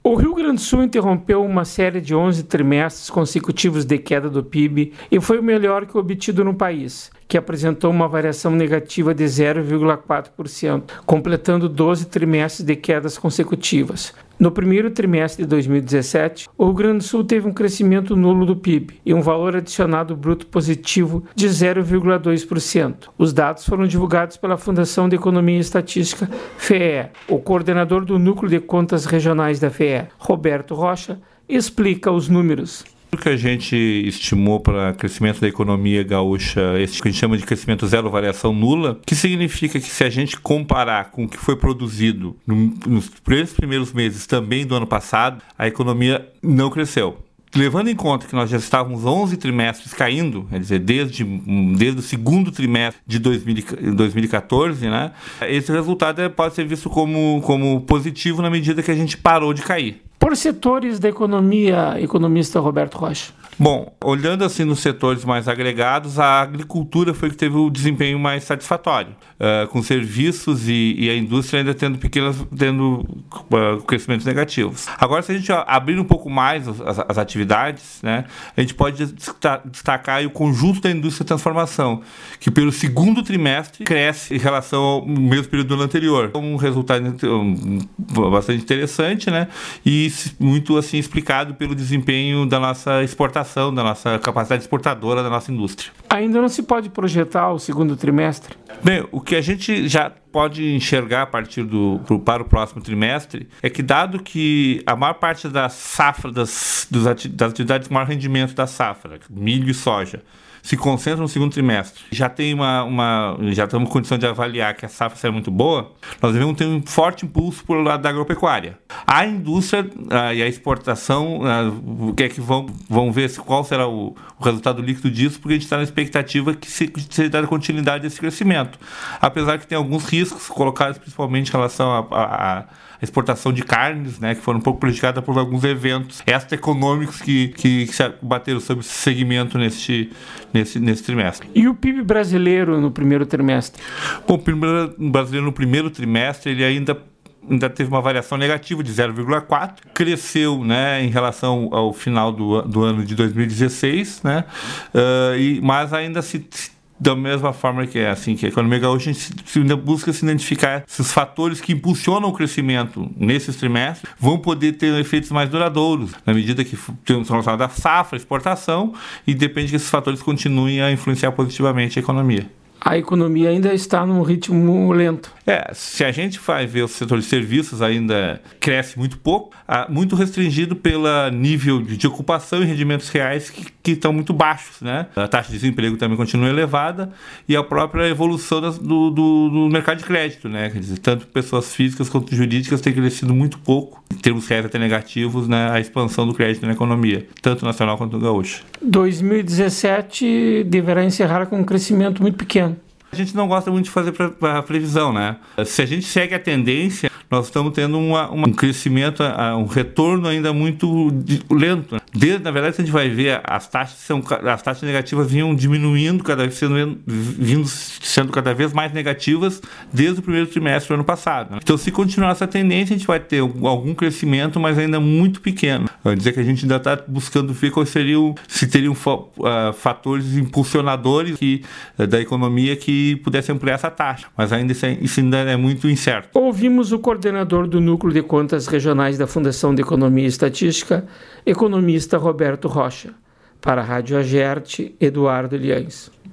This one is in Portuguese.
O Rio Grande do Sul interrompeu uma série de 11 trimestres consecutivos de queda do PIB e foi o melhor que o obtido no país, que apresentou uma variação negativa de 0,4%, completando 12 trimestres de quedas consecutivas. No primeiro trimestre de 2017, o Rio Grande do Sul teve um crescimento nulo do PIB e um valor adicionado bruto positivo de 0,2%. Os dados foram divulgados pela Fundação de Economia e Estatística, FEE. O coordenador do Núcleo de Contas Regionais da FEE, Roberto Rocha, explica os números. O que a gente estimou para crescimento da economia gaúcha, esse que a gente chama de crescimento zero variação nula, que significa que se a gente comparar com o que foi produzido nos primeiros meses também do ano passado, a economia não cresceu. Levando em conta que nós já estávamos 11 trimestres caindo, quer dizer, desde o segundo trimestre de 2014, né, esse resultado pode ser visto como positivo na medida que a gente parou de cair. Por setores da economia, economista Roberto Rocha. Bom, olhando assim nos setores mais agregados, a agricultura foi que teve o desempenho mais satisfatório, com serviços e a indústria ainda tendo crescimentos negativos. Agora, se a gente abrir um pouco mais as atividades, né, a gente pode destacar o conjunto da indústria de transformação, que pelo segundo trimestre cresce em relação ao mesmo período do ano anterior. Um resultado bastante interessante, né, e muito assim explicado pelo desempenho da nossa exportação, da nossa capacidade exportadora da nossa indústria. Ainda não se pode projetar o segundo trimestre? Bem, o que a gente já pode enxergar a partir para o próximo trimestre é que, dado que a maior parte da safra, das atividades com maior rendimento da safra, milho e soja, se concentra no segundo trimestre, já tem já estamos em condição de avaliar que a safra será muito boa, nós devemos ter um forte impulso por lado da agropecuária. A indústria e a exportação, o que é que vão ver qual será o resultado líquido disso, porque a gente está na expectativa que se dá continuidade a esse crescimento. Apesar que tem alguns riscos colocados principalmente em relação à exportação de carnes, né, que foram um pouco prejudicadas por alguns eventos extra-econômicos que se bateram sobre esse segmento nesse trimestre. E o PIB brasileiro no primeiro trimestre? Bom, o PIB brasileiro no primeiro trimestre ele ainda teve uma variação negativa de 0,4%, cresceu, né, em relação ao final do ano de 2016, né, mas ainda da mesma forma que a economia gaúcha, a gente ainda busca se identificar esses fatores que impulsionam o crescimento nesses trimestres, vão poder ter efeitos mais duradouros, na medida que temos relacionado à safra, exportação, e depende que esses fatores continuem a influenciar positivamente a economia. A economia ainda está num ritmo lento. Se a gente vai ver o setor de serviços, ainda cresce muito pouco, muito restringido pelo nível de ocupação e rendimentos reais que estão muito baixos, né? A taxa de desemprego também continua elevada e a própria evolução do mercado de crédito, né? Quer dizer, tanto pessoas físicas quanto jurídicas têm crescido muito pouco, em termos reais até negativos, né? A expansão do crédito na economia, tanto nacional quanto gaúcha. 2017 deverá encerrar com um crescimento muito pequeno. A gente não gosta muito de fazer a previsão, né? Se a gente segue a tendência, nós estamos tendo um crescimento, um retorno ainda muito lento. Na verdade, se a gente vai ver, as taxas negativas vinham diminuindo, sendo cada vez mais negativas desde o primeiro trimestre do ano passado, né? Então, se continuar essa tendência, a gente vai ter algum crescimento, mas ainda muito pequeno. Vai dizer que a gente ainda está buscando ver se teriam fatores impulsionadores da economia que pudesse ampliar essa taxa, mas isso ainda é muito incerto. Ouvimos o coordenador do Núcleo de Contas Regionais da Fundação de Economia e Estatística, economista Roberto Rocha. Para a Rádio Agerte, Eduardo Liães.